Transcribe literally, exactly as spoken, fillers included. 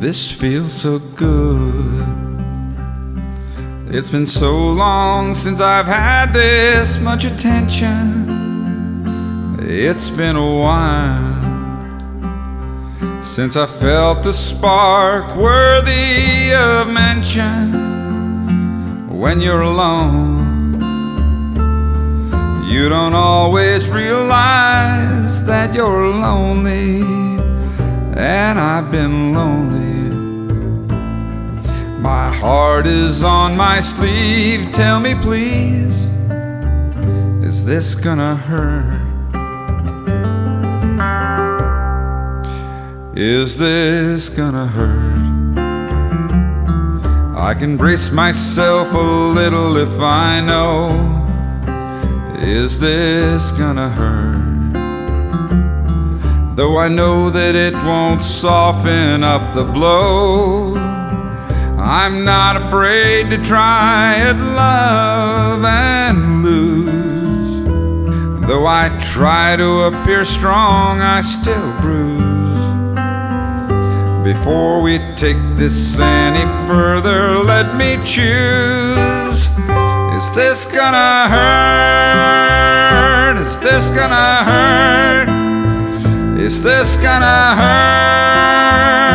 This feels so good. It's been so long since I've had this much attention. It's been a while since I felt the spark worthy of mention. When you're alone, you don't always realize that you're lonely, and I've been lonely. My heart is on my sleeve. Tell me please, is this gonna hurt? Is this gonna hurt? I can brace myself a little if I know. Is this gonna hurt? Though I know that it won't soften up the blow, I'm not afraid to try at love and lose. Though I try to appear strong, I still bruise. Before we take this any further, let me choose. Is this gonna hurt? Is this gonna hurt? Is this gonna hurt?